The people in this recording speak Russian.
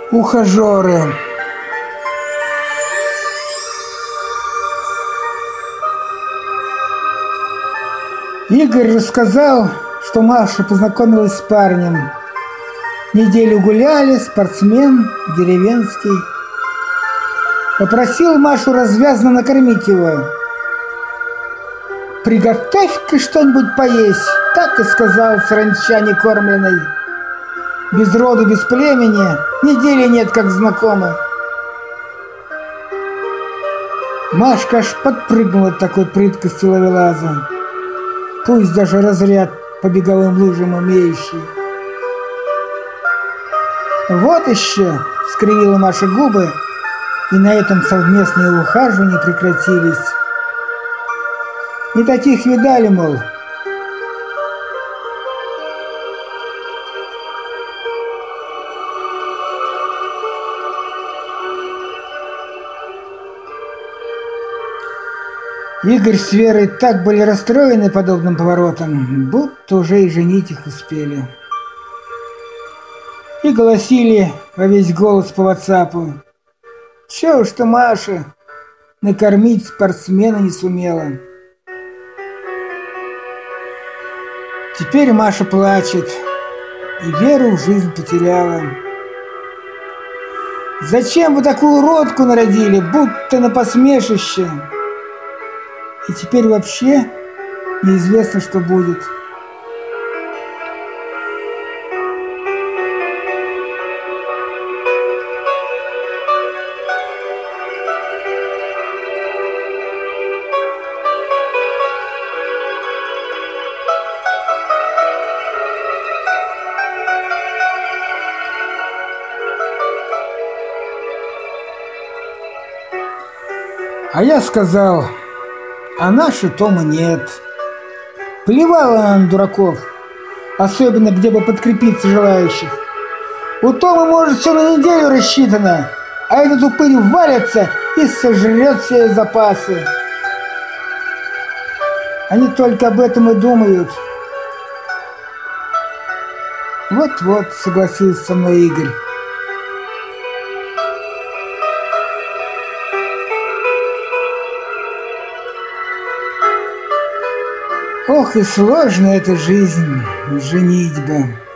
Ухажеры. Игорь рассказал, что Маша познакомилась с парнем. Неделю гуляли, спортсмен, деревенский. Попросил Машу развязно накормить его. «Приготовь-ка что-нибудь поесть», — так и сказал саранча некормленной. Без роду, без племени, недели нет, как знакомы. Машка аж подпрыгнула от такой прыткости ловелаза. Пусть даже разряд по беговым лыжам умеющий. «Вот еще!» — скривила Маша губы, и на этом совместные ухаживания прекратились. Не таких видали, мол. Игорь с Верой так были расстроены подобным поворотом, будто уже и женить их успели. И голосили во весь голос по ватсапу. «Че уж ты, Маша, накормить спортсмена не сумела». Теперь Маша плачет и веру в жизнь потеряла. Зачем вы такую уродку народили, будто на посмешище? И теперь вообще неизвестно, что будет. А я сказал, а нашей Тома нет. Плевала она на дураков, особенно где бы подкрепиться желающих. У Тома, может, все на неделю рассчитано, а этот упырь валится и сожрет все запасы. Они только об этом и думают. Вот-вот, согласился со мной Игорь. Ох, и сложная эта жизнь, женитьба.